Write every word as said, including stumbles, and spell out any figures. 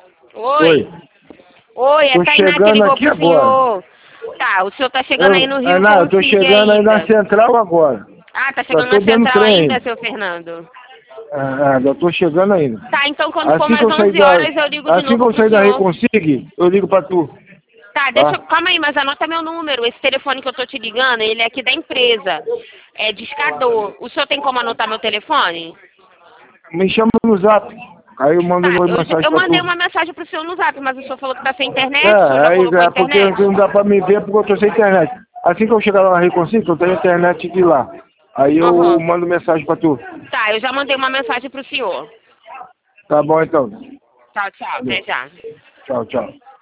Oi. Oi. Oi, é Tô Tainá que chegando ligou aqui pro agora. senhor. Tá, o senhor tá chegando aí no Eu, Rio é, não, eu tô Consigue chegando aí na ainda. central agora. Ah, tá Já chegando tô na dentro do central trem ainda, ainda. seu Fernando. É, é, já tô chegando ainda. Tá, então quando for Assim que mais eu sair onze da, horas eu ligo de assim que novo eu pro sair da senhor. Reconsigue, eu ligo pra tu. Tá, deixa Tá? eu... Calma aí, mas anota meu número. Esse telefone que eu tô te ligando, ele é aqui da empresa. É discador. O senhor tem como anotar meu telefone? Me chama no zap. Aí eu mando Tá, uma eu, já- mensagem eu pra mandei tu. uma mensagem pro senhor no zap, mas o senhor falou que tá sem internet, o senhor É, já aí colocou a é porque internet? não dá pra me ver porque eu tô sem internet. Assim que eu chegar lá na Reconsigo, eu tenho internet de lá. Aí eu Aham. mando mensagem pra tu. Tá, eu já mandei uma mensagem pro senhor. Tá bom então. Tchau, tchau. Até Valeu. já. Tchau, tchau.